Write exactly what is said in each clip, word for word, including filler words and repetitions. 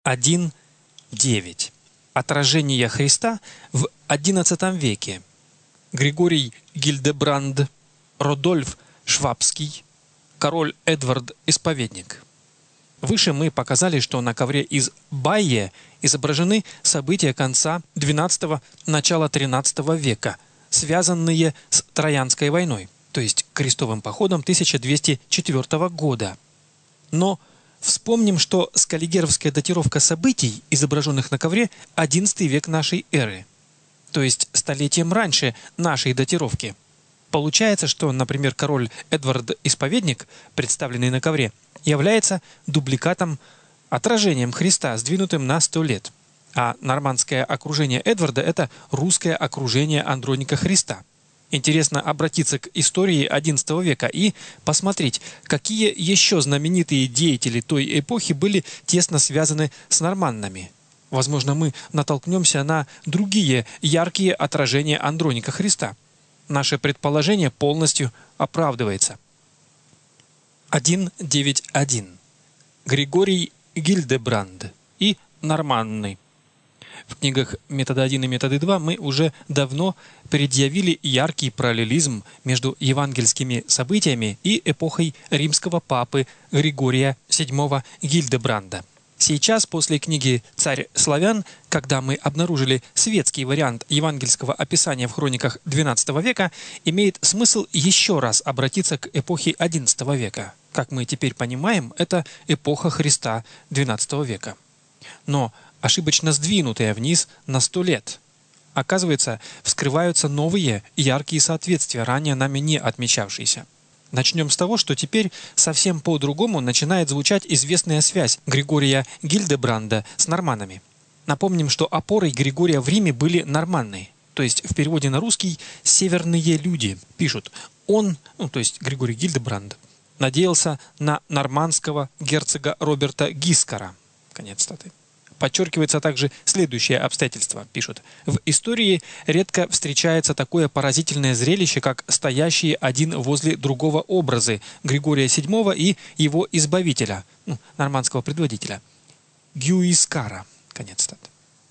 один девять. Отражение Христа в одиннадцатом веке. Григорий Гильдебранд, Родольф Швабский, король Эдвард Исповедник. Выше мы показали, что на ковре из Байе изображены события конца двенадцатого – начала тринадцатого века, связанные с Троянской войной, то есть крестовым походом тысяча двести четвёртого года. Но вспомним, что скаллигеровская датировка событий, изображенных на ковре, одиннадцатый век нашей эры, то есть столетием раньше нашей датировки. Получается, что, например, король Эдвард Исповедник, представленный на ковре, является дубликатом, отражением Христа, сдвинутым на сто лет. А нормандское окружение Эдварда – это русское окружение Андроника Христа. Интересно обратиться к истории одиннадцатого века и посмотреть, какие еще знаменитые деятели той эпохи были тесно связаны с норманнами. Возможно, мы натолкнемся на другие яркие отражения Андроника Христа. Наше предположение полностью оправдывается. один девять один. Григорий Гильдебранд и норманны. В книгах «Методы один» и «Методы два» мы уже давно предъявили яркий параллелизм между евангельскими событиями и эпохой римского папы Григория седьмого Гильдебранда. Сейчас, после книги «Царь славян», когда мы обнаружили светский вариант евангельского описания в хрониках двенадцатого века, имеет смысл еще раз обратиться к эпохе одиннадцатого века. Как мы теперь понимаем, это эпоха Христа двенадцатого века. Но ошибочно сдвинутая вниз на сто лет. Оказывается, вскрываются новые яркие соответствия, ранее нами не отмечавшиеся. Начнем с того, что теперь совсем по-другому начинает звучать известная связь Григория Гильдебранда с норманнами. Напомним, что опорой Григория в Риме были норманны, то есть в переводе на русский «северные люди». Пишут «он», ну, то есть Григорий Гильдебранд, надеялся на нормандского герцога Роберта Гискара. Конец статы. Подчеркивается также следующее обстоятельство. Пишут: в истории редко встречается такое поразительное зрелище, как стоящие один возле другого образы Григория седьмого и его избавителя, ну, нормандского предводителя, Гюискара. Конец статы.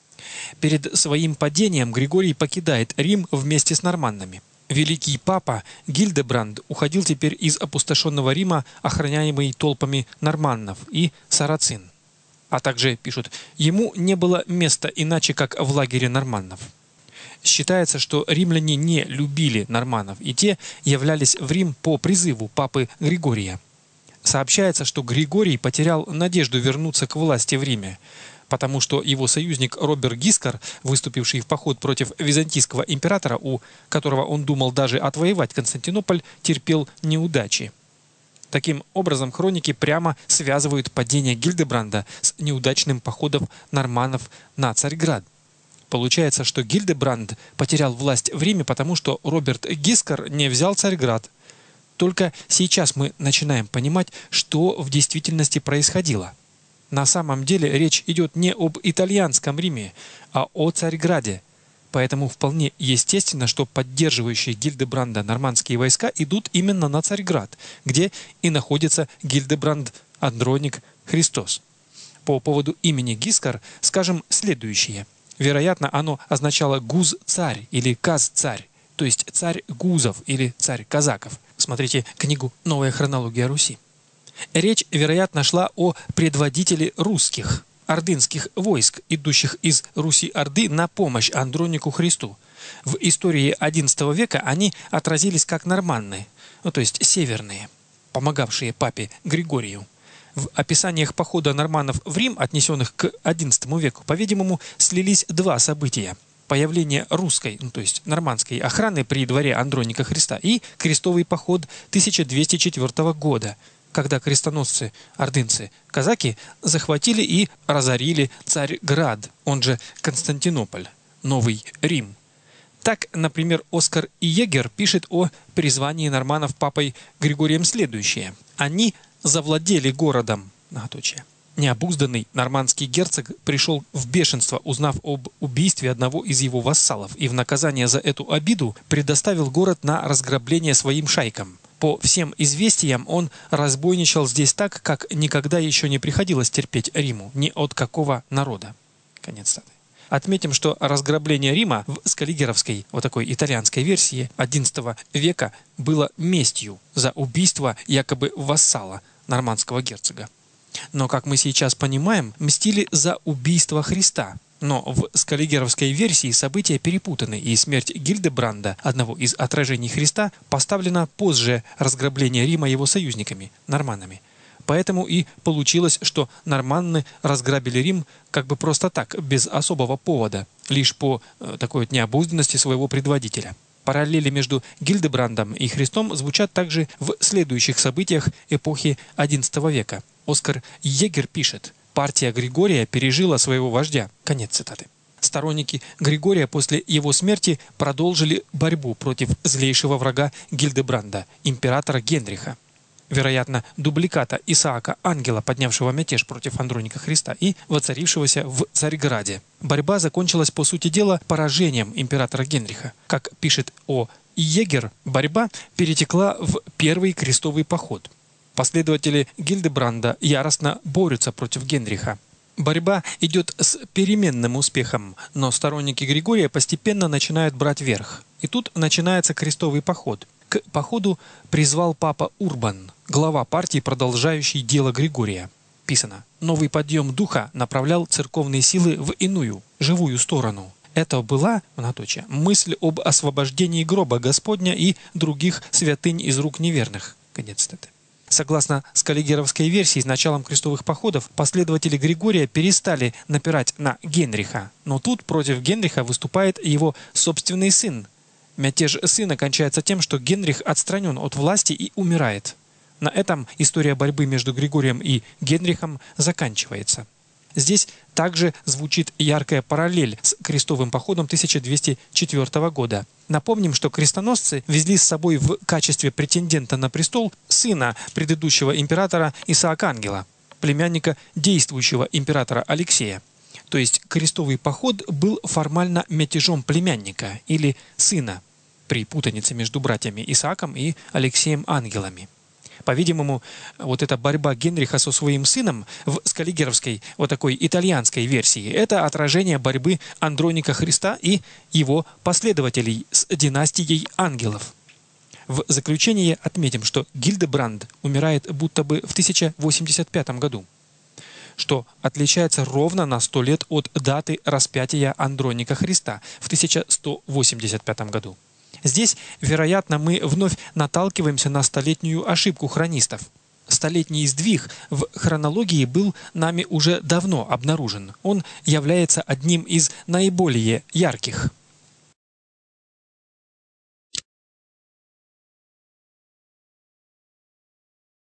Перед своим падением Григорий покидает Рим вместе с норманнами. Великий папа Гильдебранд уходил теперь из опустошенного Рима, охраняемый толпами норманнов и сарацин. А также, пишут, ему не было места иначе, как в лагере норманнов. Считается, что римляне не любили норманнов, и те являлись в Рим по призыву папы Григория. Сообщается, что Григорий потерял надежду вернуться к власти в Риме, потому что его союзник Роберт Гискар, выступивший в поход против византийского императора, у которого он думал даже отвоевать Константинополь, терпел неудачи. Таким образом, хроники прямо связывают падение Гильдебранда с неудачным походом норманнов на Царьград. Получается, что Гильдебранд потерял власть в Риме, потому что Роберт Гискар не взял Царьград. Только сейчас мы начинаем понимать, что в действительности происходило. На самом деле речь идет не об итальянском Риме, а о Царьграде. Поэтому вполне естественно, что поддерживающие Гильдебранда нормандские войска идут именно на Царьград, где и находится Гильдебранд Андроник Христос. По поводу имени Гискар скажем следующее. Вероятно, оно означало «гуз-царь» или «каз-царь», то есть «царь гузов» или «царь казаков». Смотрите книгу «Новая хронология Руси». Речь, вероятно, шла о предводителе русских, ордынских войск, идущих из Руси-Орды на помощь Андронику Христу. В истории одиннадцатого века они отразились как норманны, ну, то есть северные, помогавшие папе Григорию. В описаниях похода норманнов в Рим, отнесенных к одиннадцатому веку, по-видимому, слились два события. Появление русской, ну, то есть нормандской охраны при дворе Андроника Христа и крестовый поход тысяча двести четвёртого года, когда крестоносцы, ордынцы, казаки захватили и разорили Царьград, он же Константинополь, Новый Рим. Так, например, Оскар Иегер пишет о призвании норманнов папой Григорием следующее. Они завладели городом. Многоточие. Необузданный нормандский герцог пришел в бешенство, узнав об убийстве одного из его вассалов, и в наказание за эту обиду предоставил город на разграбление своим шайкам. По всем известиям, он разбойничал здесь так, как никогда еще не приходилось терпеть Риму, ни от какого народа. Конец цитаты. Отметим, что разграбление Рима в скаллигеровской, вот такой итальянской версии одиннадцатого века было местью за убийство якобы вассала нормандского герцога. Но, как мы сейчас понимаем, мстили за убийство Христа. Но в скаллигеровской версии события перепутаны, и смерть Гильдебранда, одного из отражений Христа, поставлена позже разграбления Рима его союзниками, норманнами. Поэтому и получилось, что норманны разграбили Рим как бы просто так, без особого повода, лишь по э, такой вот необузданности своего предводителя. Параллели между Гильдебрандом и Христом звучат также в следующих событиях эпохи одиннадцатого века. Оскар Егер пишет: «Партия Григория пережила своего вождя». Конец цитаты. Сторонники Григория после его смерти продолжили борьбу против злейшего врага Гильдебранда, императора Генриха. Вероятно, дубликата Исаака Ангела, поднявшего мятеж против Андроника Христа и воцарившегося в Царьграде. Борьба закончилась, по сути дела, поражением императора Генриха. Как пишет О. Егер, борьба перетекла в первый крестовый поход. Последователи Гильдебранда яростно борются против Генриха. Борьба идет с переменным успехом, но сторонники Григория постепенно начинают брать верх. И тут начинается крестовый поход. К походу призвал папа Урбан, глава партии, продолжающий дело Григория. Писано: «Новый подъем духа направлял церковные силы в иную, живую сторону. Это была, многоточие, мысль об освобождении гроба Господня и других святынь из рук неверных». Конец цитаты. Согласно скаллигеровской версии, с началом крестовых походов последователи Григория перестали напирать на Генриха. Но тут против Генриха выступает его собственный сын. Мятеж сына кончается тем, что Генрих отстранен от власти и умирает. На этом история борьбы между Григорием и Генрихом заканчивается. Здесь также звучит яркая параллель с крестовым походом тысяча двести четвёртого года. Напомним, что крестоносцы везли с собой в качестве претендента на престол сына предыдущего императора Исаака Ангела, племянника действующего императора Алексея. То есть крестовый поход был формально мятежом племянника или сына при путанице между братьями Исааком и Алексеем Ангелами. По-видимому, вот эта борьба Генриха со своим сыном в скаллигеровской, вот такой итальянской версии, это отражение борьбы Андроника Христа и его последователей с династией ангелов. В заключение отметим, что Гильдебранд умирает будто бы в тысяча восемьдесят пятом году, что отличается ровно на сто лет от даты распятия Андроника Христа в тысяча сто восемьдесят пятом году. Здесь, вероятно, мы вновь наталкиваемся на столетнюю ошибку хронистов. Столетний сдвиг в хронологии был нами уже давно обнаружен. Он является одним из наиболее ярких.